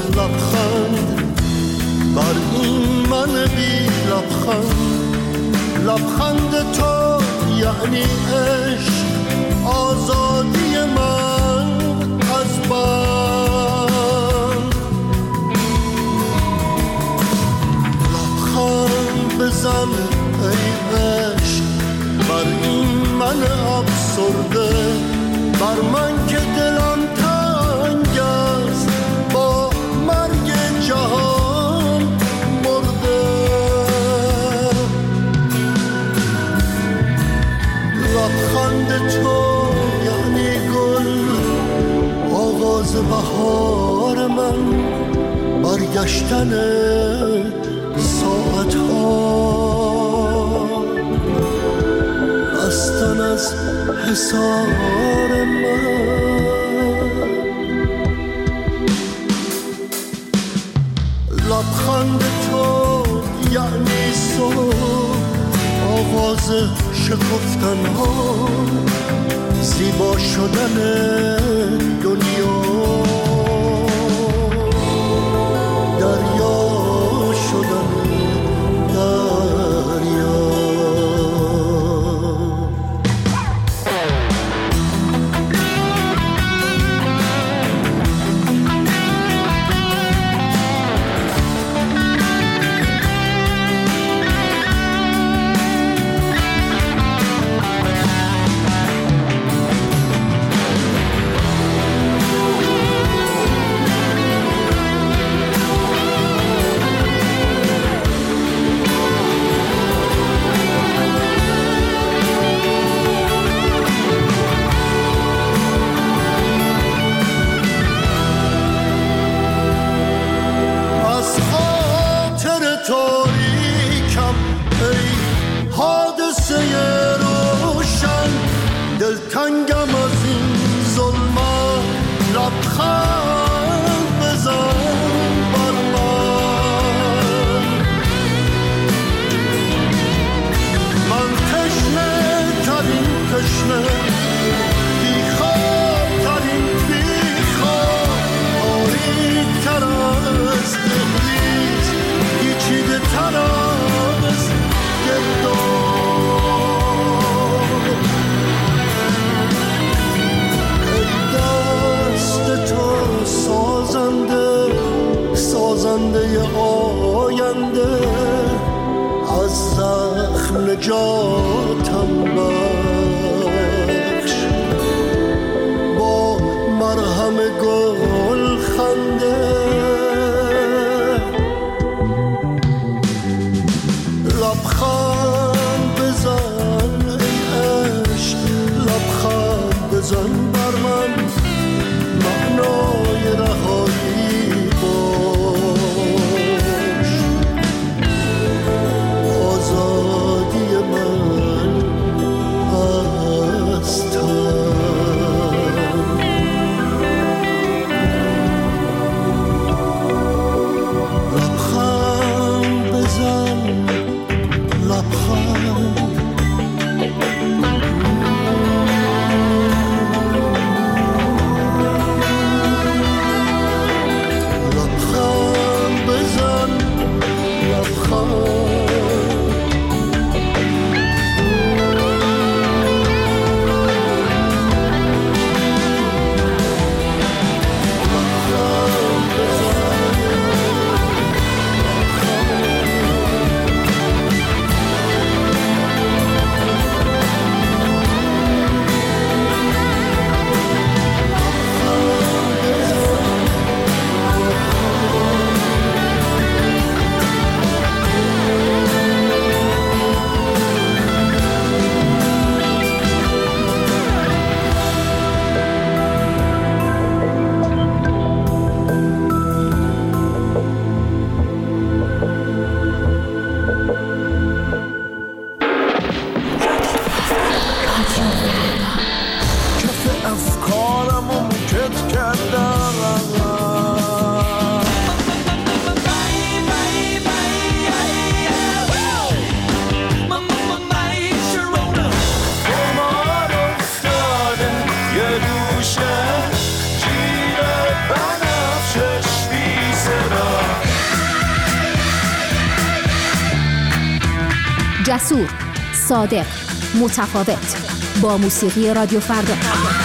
لبخند بر این من بی لبخند. لبخند تو یعنی عشق، آزادی من از بند. لبخند بزن ای عشق بر این من افسرده، بر من که دلم تنگ است با مرگ جهان مرده. لبخند تو یعنی گل، آغاز بهار من، برگشتن ساعت ها، بستن از حصار من. لبخند تو یعنی صبح، آغاز شکفتن ها، زیبا شدن دنیا، دریا شدن دریا. دلتنگم از این ظلمت، لبخند بزن بر من. من تشنه ترین تشنه، بیخواب ترین بیخواب، تاریک تر از دهلیز، پیچیده تر از گرداب. تو سازنده، سازنده آینده، از زخم نجاتم بخش، با مرهم گل خنده. لبخند بزن ای عشق، لبخند بزن بر من، معنای رهایی باش، آزادی من. جسور، صادق، متفاوت. با موسیقی رادیو فردا.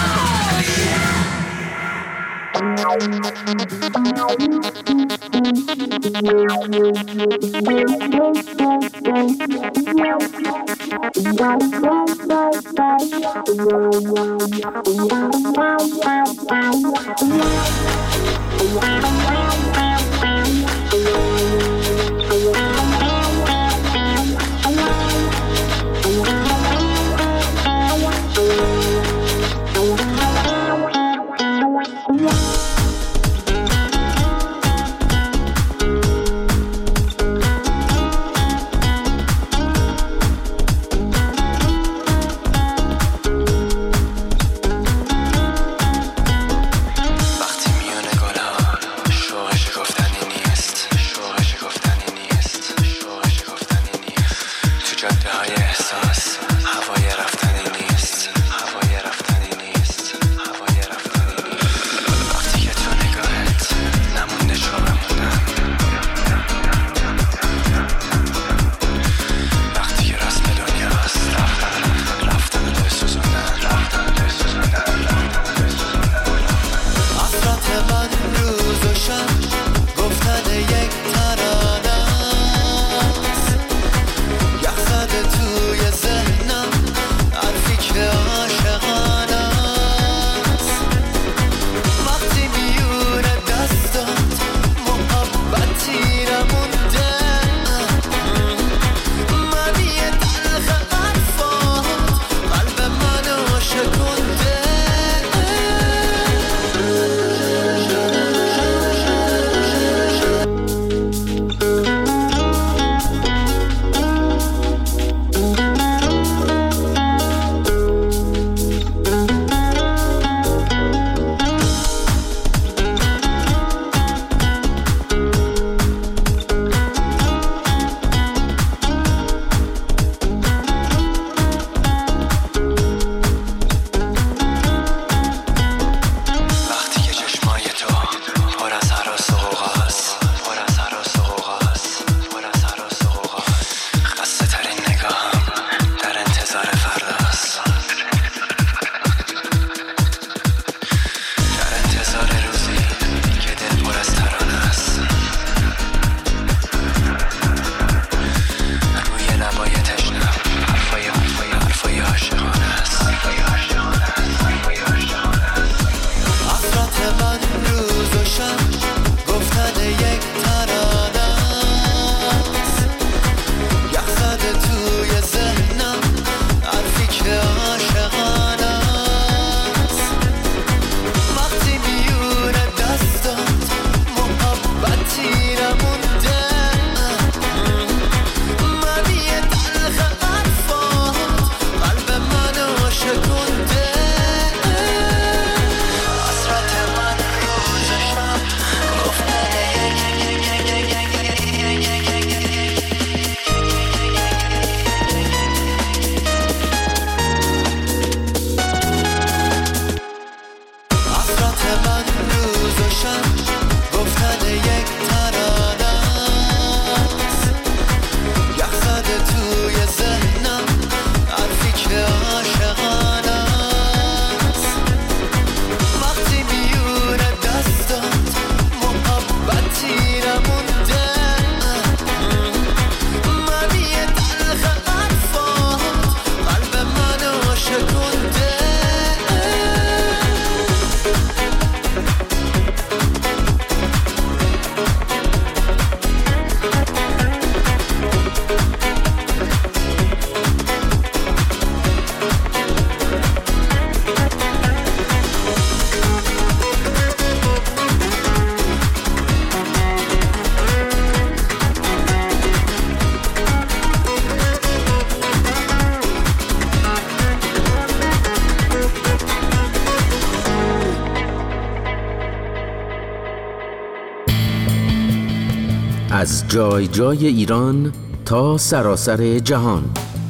از جای جای ایران تا سراسر جهان.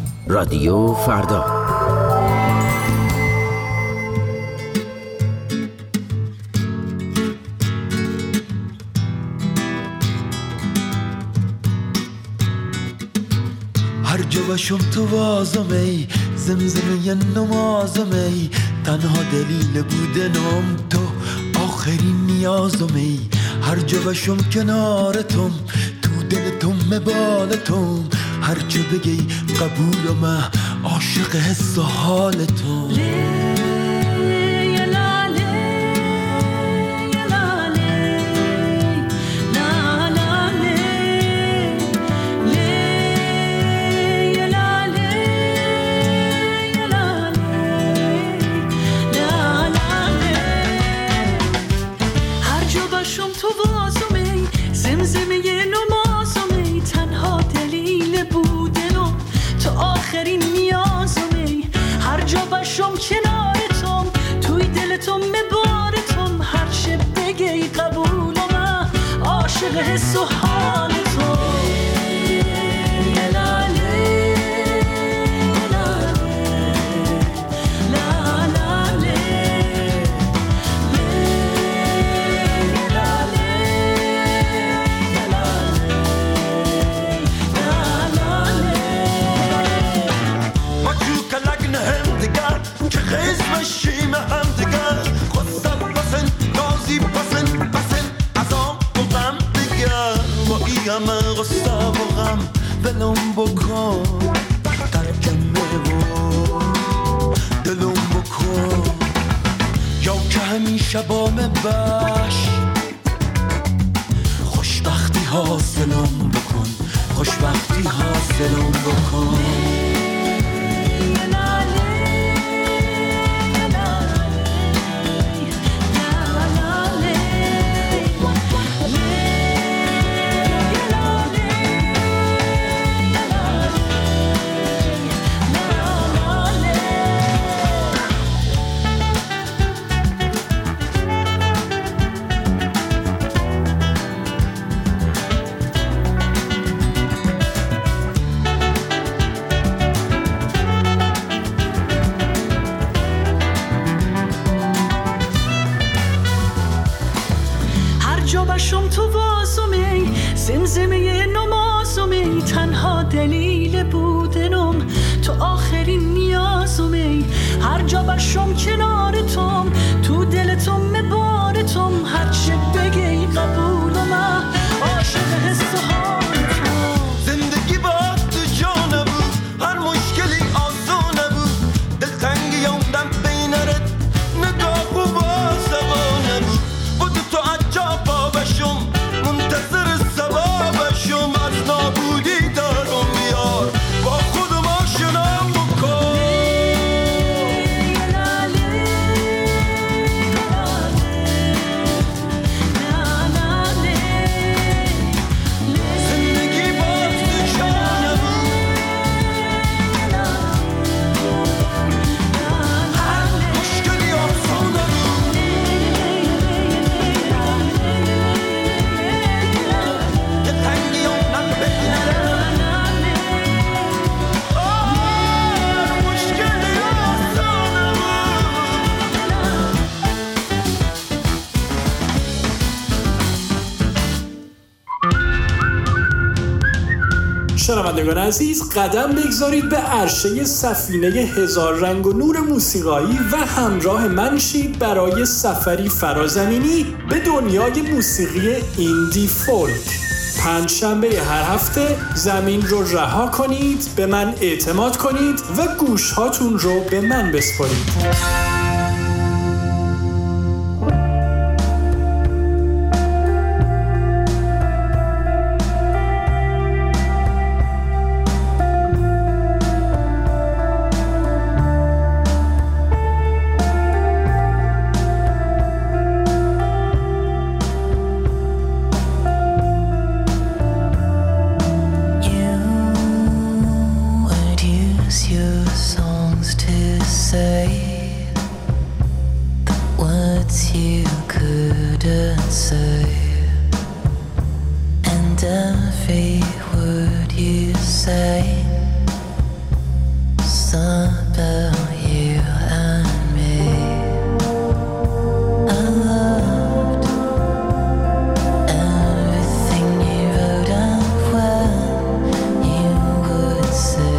رادیو فردا. هر جا باشم تو وازم ای زمزمه نمازم ای تنها دلیل بودنم تو آخرین نیازم ای هر جا باشم کنارتم تو دلتم مبالتم هر جا بگی قبولم عاشق حس و حالتم کنارتم توی دلتم مبارتم هر چه بگی قبولم عاشق حس و حالتم مشیم هم دیگر خواستم بسن نازی بسن از آن بغم دیگر با ای همه غصه و غم دلم بکن ترجمه و دلم بکن یا که همیشه با من باش خوشبختی حاصلم بکن خوشبختی حاصلم بکن جابشم تو واسمی زمزمه نمازمی تنها دلیل بودنم تو آخرین نیازمی هر جا باشم کنارتم تو دلتم مبارتم هر چه بگی قبولم عاشق حس و حالتم زندگی با تو جا نبود هر مشکلی آسان نبود دلتنگی یوندم بینرت نگاه و بازدوا نبود بود تو عجب باشم منتظر ثوابشم از نابودی دارم میار با خودم آشنام بکن زندگی با تو جا نبود هر مشکلی آسان نبود دلتنگی یوندم بینرت هر مشکلی آسان نبود شنوندگان عزیز قدم بگذارید به عرشه سفینه هزار رنگ و نور موسیقایی و همراه من شید برای سفری فرازمینی به دنیای موسیقی ایندی فولک. پنجشنبه هر هفته زمین رو رها کنید، به من اعتماد کنید و گوشهاتون رو به من بسپارید. Say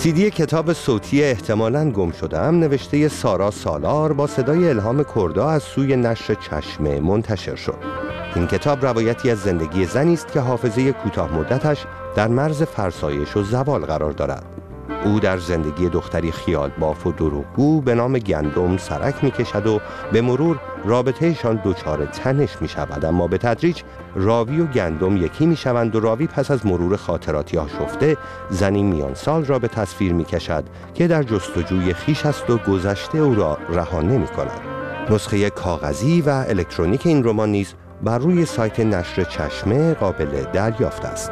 CD کتاب صوتی احتمالاً گم شده‌ام نوشته سارا سالار با صدای الهام کردا از سوی نشر چشمه منتشر شد. این کتاب روایتی از زندگی زنی است که حافظه کوتاه مدتش در مرز فرسایش و زوال قرار دارد. او در زندگی دختری خیال باف و دروغگو به نام گندم سرک می‌کشد و به مرور رابطه‌شان دچار تنش می‌شود، اما به تدریج راوی و گندم یکی می‌شوند و راوی پس از مرور خاطراتی آشفته زنی میان سال را به تصویر می‌کشد که در جستجوی خویش است و گذشته او را رها نمی‌کند. نسخه کاغذی و الکترونیک این رمان نیز بر روی سایت نشر چشمه قابل دریافت است.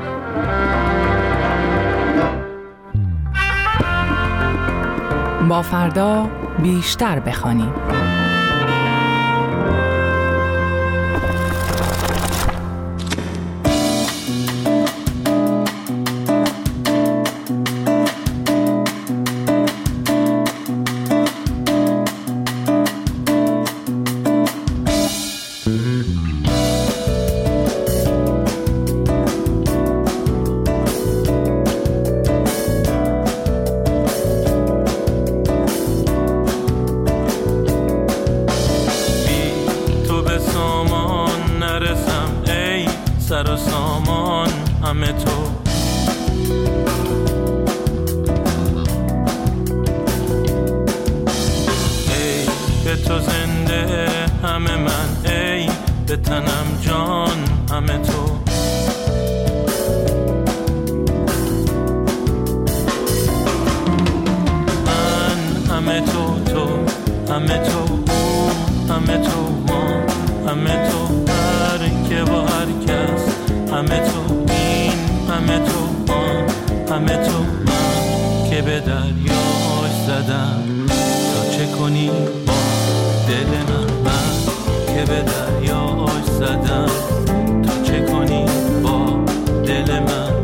با فردا بیشتر بخوانیم. سر و سامان همه تو، ای به تو زنده همه من، ای به تنم جان همه تو. من همه تو، تو همه تو، او همه تو، ما همه تو، هر که با هر کس همه تو، این همه تو، آن همه تو. من که به دریاش زدم تا چه کنی با دل من، من که به دریاش زدم تا چه کنی با دل من.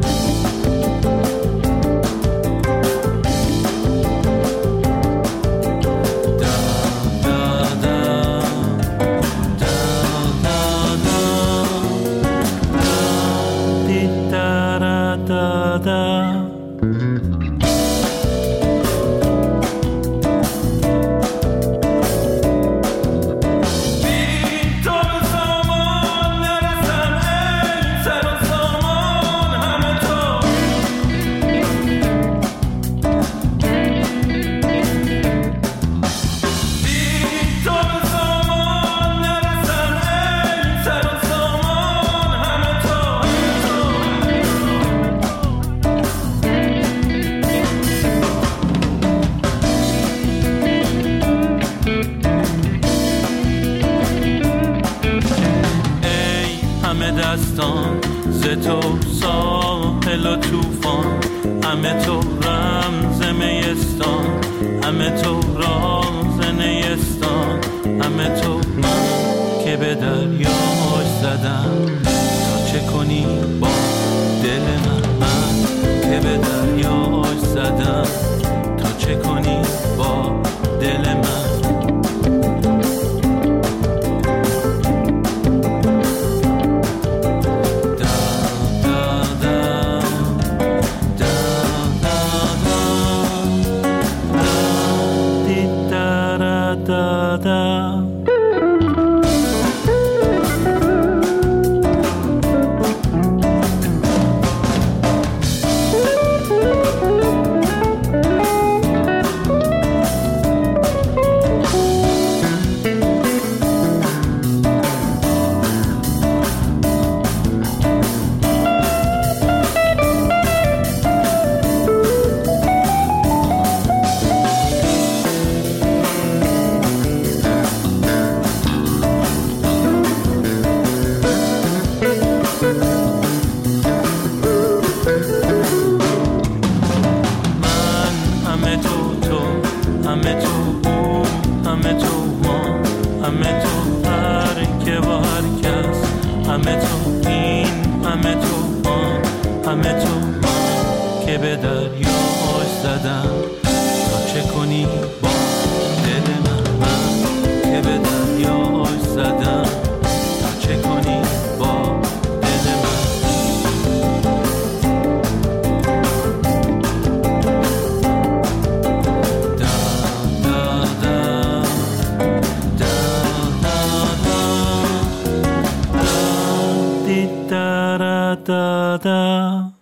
ز تو ساحل و توفان، همه تو رمز میستان، همه تو راز نیستان، همه تو. من که به دریاش زدم تا چه کنی با دل من، من که به دریاش زدم تا چه کنی با دل من. da da.